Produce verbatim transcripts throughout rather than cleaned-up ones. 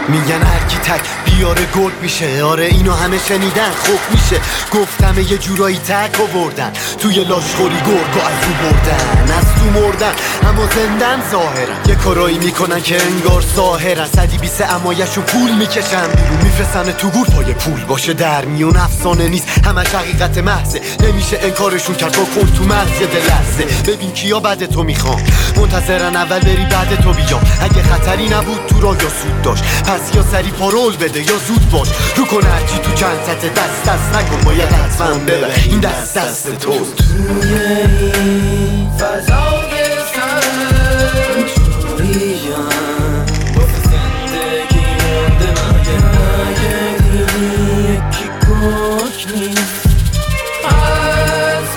میگن هر کی تک بیاره گرد میشه. آره اینو همه شنیدن خوب میشه. گفتم یه جورایی تک آوردن توی لاشخوری گرگو از رو بردن، از تو مردن اما زندن ظاهرن. یه کارایی میکنن که انگار ساهرن. صدی بیسه امایشو پول میکشن بیرون، میفرستن تو گور پای پول باشه در میون. افسانه نیست همش حقیقت محضه، نمیشه انکارشون کرد با کن تو مغز دلرزه. ببین کیا بعد تو میخوام منتظرن اول بری بعد تو بیام. اگه خطری نبود تو راه یا سود داشت، پس یا سری پارول بده یا زود باش. رو کن هرچی تو چند سطح دست دست نکن، باید حتما ببر این دست دست توست. توی این فضای سنگ چوریم واسه زندگی مونده مگه دیدی یکی گوش نیست از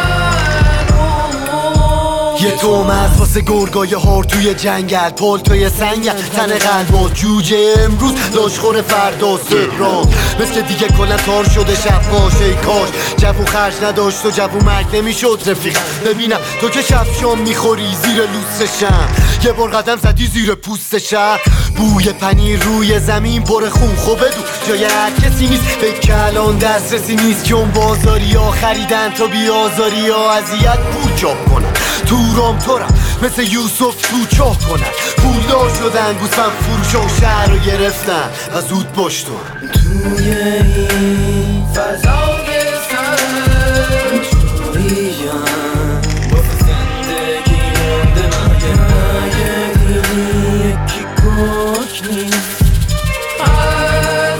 یه تومت واسه گرگای هار توی جنگل، پالتوی سنگل تن قلبات، جوجه امروز لاشخور فردا سهران. مثل دیگه کلا تار شده شب باشه. ای کاش جوون خرج نداشت و جوون مرگ نمیشد رفیقم. ببینم تو که شب شام میخوری زیر لوس شم، یه بار قدم زدی زیر پوست شهر. بوی پنیر روی زمین پر خون خوبه دو جای هر کسی نیست. فکر الان دسترسی نیست جون بازاری ها خریدن تا بیازاری ها اذیت پول چاپ کنن. تو رام تورم مثل یوسف تو چاه کنن. پولدار شدن گوسفند فروشا و شهر رو گرفتن و زود باش تو. توی این فضای سنگ چوریم واسه زندگی مونده مگه دیدی یکی گوش نیست از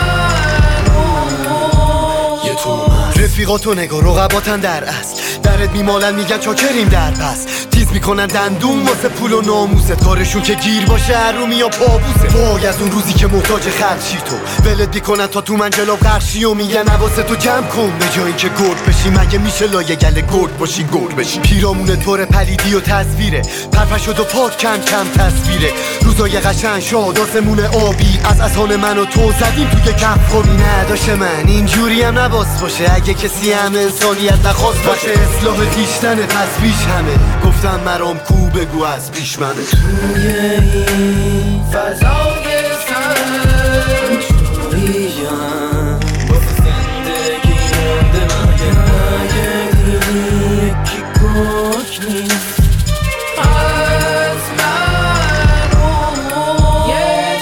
من. یه تومت رفیقاتو نگاه رقباتن در اصل، درت میمالن میگن چاکریم در پس. تیز میکنن دندون واسه پول و ناموست، کارشون که گیر باشه هرومی یا پابوسه. وای از اون روزی که محتاج خرچی تو ولت میکنن تا تو منجلا قرشی و میگن حواست تو جمع کن به جایی که گرد بشی. مگه میشه لایه گله گرد باشی گرد بشی؟ پیرامون طور پلیدی و تصویره، پرپر شد و پاد کم کم تصویره. روزای قشنگ شاد آسمون آبی از اذهان من و تو زدیم توی کف خوابی. نداشه من اینجوری هم نباس باشه، اگه کسی هم انسانیت نخواست باشه. اصلاح دیشتنه پس بیش همه گفتم مرام کو بگو از پیش منه. توی این فضای سنگ چوریم واسه زندگی مونده مگه دیدی یکی گوش نیست از من. یه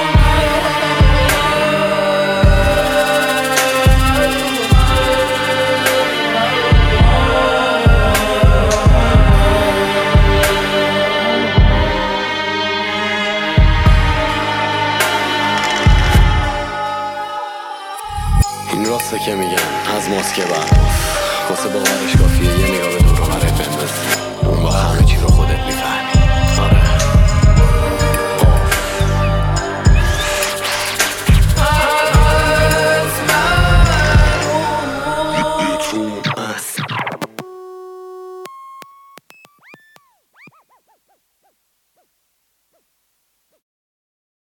این راسته که میگن از ماسکه برداز، واسه باورش کافیه یه نگاه به دور و برت بندازی. اون با همه چی رو خودت